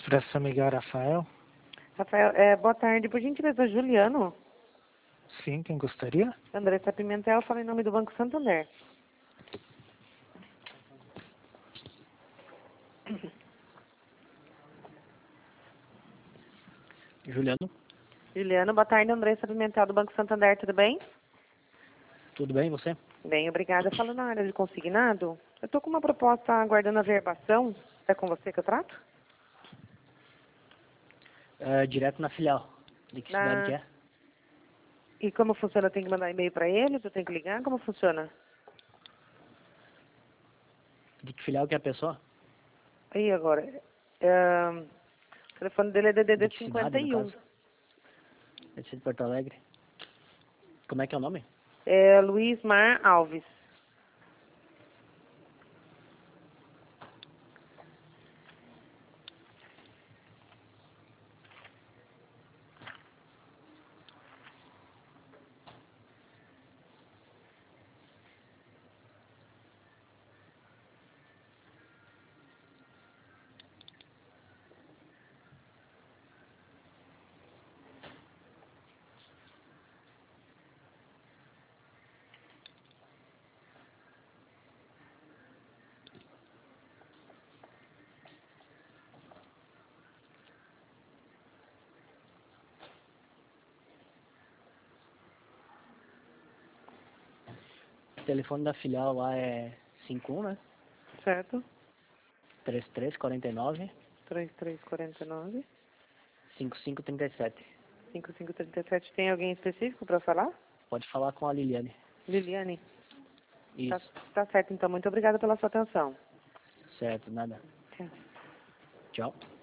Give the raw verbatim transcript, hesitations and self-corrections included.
Expresso Miguel Rafael. Rafael, é, boa tarde. Por gentileza, Juliano. Sim, quem gostaria? Andressa Pimentel, fala em nome do Banco Santander. Juliano, Juliano, boa tarde. Andressa Pimentel, do Banco Santander, tudo bem? tudo bem, você? Bem, obrigada. Falo na área de consignado. Eu estou com uma proposta aguardando a verbação. É com você que eu trato? É, direto na filial. De que cidade que Na... é? E como funciona? Tem que mandar e-mail para eles? Eu tenho que ligar? Como funciona? De que filial que é a pessoa? Aí agora. É... O telefone dele é D D De D que cidade, no cinquenta e um. caso? Deve ser de Porto Alegre. Como é que é o nome? É Luiz Mar Alves. O telefone da filial lá é cinco um, né? Certo? trinta e três, quarenta e nove, três três quatro nove, cinquenta e cinco, trinta e sete. cinco cinco três sete. Tem alguém específico para falar? Pode falar com a Liliane. Liliane? Tá, Isso. tá certo, então. Muito obrigada pela sua atenção. Certo, nada. Tchau. Tchau.